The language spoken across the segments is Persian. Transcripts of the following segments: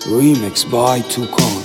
ریمکس بای توکان.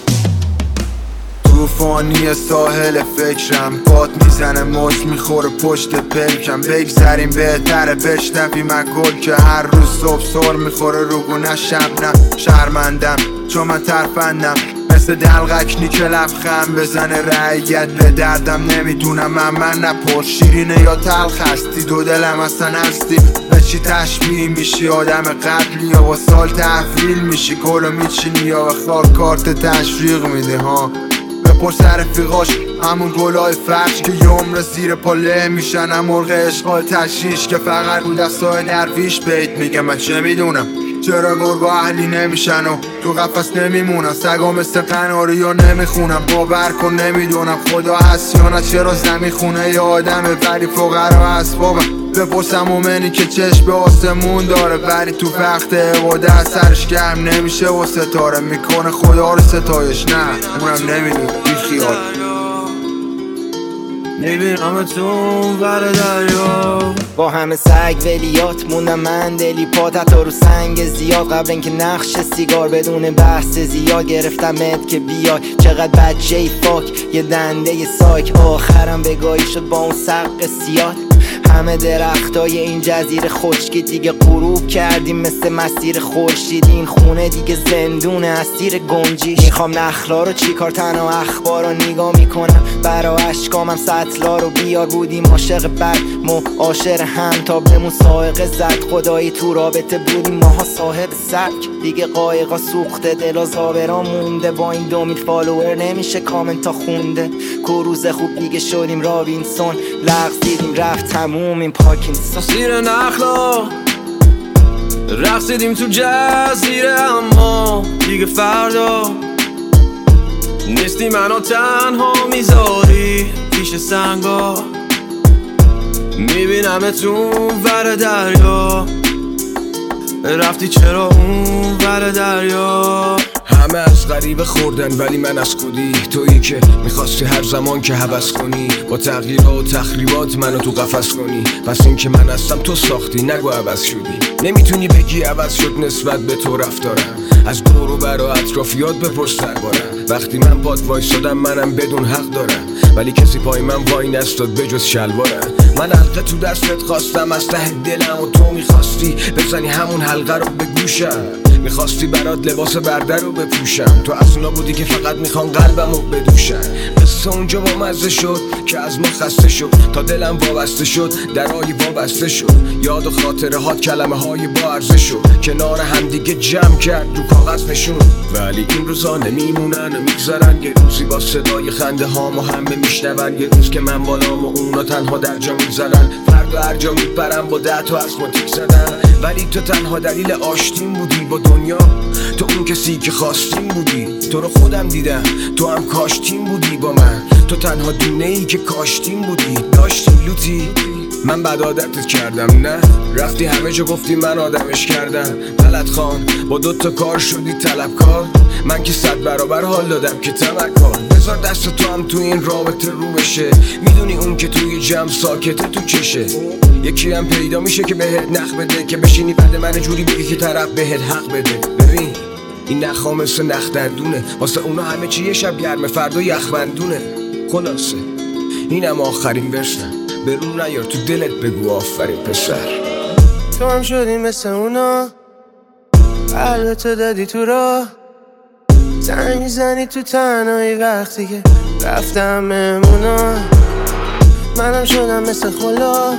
توفانی ساحل فکرم باد میزنه موج میخوره پشت پلکم. بگذریم بهتره بشنوی مگل که هر روز صبح سر میخوره روگونه شبنم. شرمندم چون من ترفندم مثل دلغکنی که لبخند بزنه رعیت به دردم. نمیدونم من نپرس شیرینه یا تلخ هستی، دو دلم اصلا هستی. به چی تشبیه میشی آدم قبلی یا با سال تحویل میشی؟ گلو میچینی یا به خار کارت تشویق میدی ها؟ بپرس رفیقاش همون گلای فرش که یه عمر زیر پله میشن. هم مرغ عشقای تشریش که فقط رو دستای درویش بیت میگه. من چه میدونم چرا گرگا اهلی نمیشن و تو قفس نمیمونن. سگا مثل قناری ها نمیخونم. باور کن نمیدونم خدا هست یا نه. چرا زمین خونه یه آدمه ولی فقرا اسبابم. بپرسم مومنی که چشم به آسمون داره ولی تو وقت عبادت سرش گرم نمیشه و ستاره میکنه خدا رو ستایش. نه اونم نمیدونه بی خیال. میبینم تو ور دریا با همه سگ ولیات موندم من دلی پاتت رو سنگ زیاد. قبل اینکه نقش سیگار بدون بحث زیاد گرفتمت که بیای. چقدر بچه فاک یه دنده یه سایک. آخرم بگاهی شد با اون سق سیاد. همه درختای این جزیره خشکی دیگه غروب کردیم مثل مسیر خورشید. این خونه دیگه زندونه اسیر گنجیش. میخوام نخلا رو چیکار تنها اخبار رو نگاه میکنم. برا اشکامم سطلا رو بیار. بودیم عاشق بد معاشر هم تا بمون سائق زد. خدایی تو رابطه بودیم ماها صاحب سبک. دیگه قایقا سوخته دل و زابرا مونده. با این 2 میلیون فالوور نمیشه کامنت تا خونده. کروز خوب دیگه شدیم رابینسون. لغز دیدیم رفت تموم این پارکینسون. زیر نخلا رقصیدیم تو جزیره اما دیگه فردا نیستی منو تنها میذاری پیش سنگا. میبینم تو ور دریا رفتی چرا اون ور دریا. همه از غریبه خوردن ولی من از خودی. تویی که میخواستی هر زمان که هوس کنی با تغییرها و تخریبات منو تو قفس کنی. پس این که من هستم تو ساختی نگو عوض شدی. نمیتونی بگی عوض شد نسبت به تو رفتارم. از دور و بر و اطرافیات بپرس دربارم. وقتی من پات وایسادم منم بدون حق دارم ولی کسی پای من وای نستاد بجز شلوارم. من حلقه تو دستت خواستم از ته دلم و تو میخواستی بزنی همون حلقه رو به گوشم. میخواستی برات لباس برده رو بپوشم. تو از اونا بودی که فقط میخوان قلبم رو بدوشن. قصه اونجا با مزه شد که از ما خسته شد تا دلم وابسته شد درای وابسته شد. یاد و خاطره هات کلمه های با ارزه شد کنار هم دیگه جمع کرد رو کاغذ نشون. ولی این روزا نمیمونن و میگذرن. یه روزی با صدای خنده هامو همه میشنون. یه روز که من بالام و اونا تنها در جا میزنن. فردا هر جا میپرم با 10 تا اسماتیک زدن. ولی تو تنها دلیل آشتیم بودی با دنیا. تو اون کسی که خواستیم بودی. تو رو خودم دیدم تو هم کاشتیم بودی با من. تو تنها دونه ای که کاشتیم بودی. داشتی لوتی من بد عادتت کردم نه. رفتی همه جا گفتی من آدمش کردم. غلط خان با 2 تا کار شدی طلبکار. من که 100 برابر حال دادم که تمکار. بذار دست تو هم تو این رابطه رو بشه. میدونی اون که توی جمع ساکته تو چشه. یکی هم پیدا میشه که بهت نخ بده که بشینی بعد من جوری بگی که طرف بهت حق بده. ببین این نخا مثل نخ دردونه. واسه اونا همه چی یه شب گرمه فردا یخبندونه. خلاصه اینم آخرین ورسم. برون نیار تو دلت بگو آفرین پسر. تو هم شدی مثل اونا قلبتو دادی تو راه. زنگ میزنی تو تنهایی وقتی که رفتم مهمونا. منم شدم مثل خلا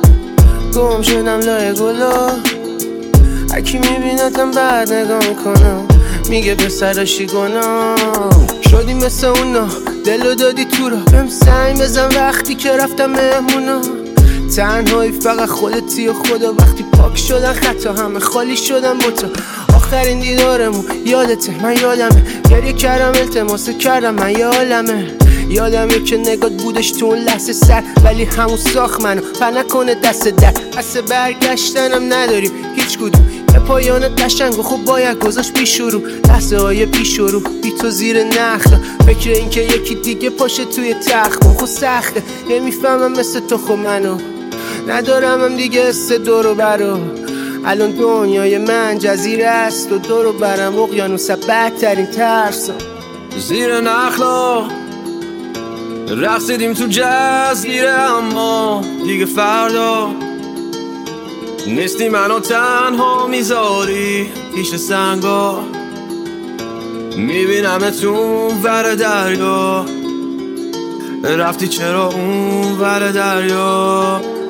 گم شدم لای گلا. هرکی میبینتم بعد نگاه میکنم میگه پسراشی گناه. شدی مثل اونا دلو دادی تو را. بهم سنگ بزن وقتی که رفتم مهمونا. تنهایی فقط خودتی و خدا. وقتی پاک شدن خطا همه خالی شدن با تو. آخرین دیدارمون یادته من یادمه. گریه کردم التماس کردم من یه عالمه. یادمه که نگات بودش تو اون لحظه سر ولی همون ساخت منو پر نکنه دست در. پس برگشتنم نداریم هیچ کدوم. یه پایان قشنگ و خوب باید گذاشت بی شروع. لحظه های بی شروع بی تو زیر نخل. فکر این که یکی دیگه پاشه توی تخت خود سخته. نمیفهمم مثل تو خب منو ندارم هم دیگه حس دور و برو. الان دنیای من جزیره است و دورو برم اقیانوس بدترین ترسم. زیر نخلا رقصیدیم تو جزیره، اما دیگه فردا نیستی منو تنها میذاری پیش سنگا. میبینمتون ور دریا، رفتی چرا اون ور دریا؟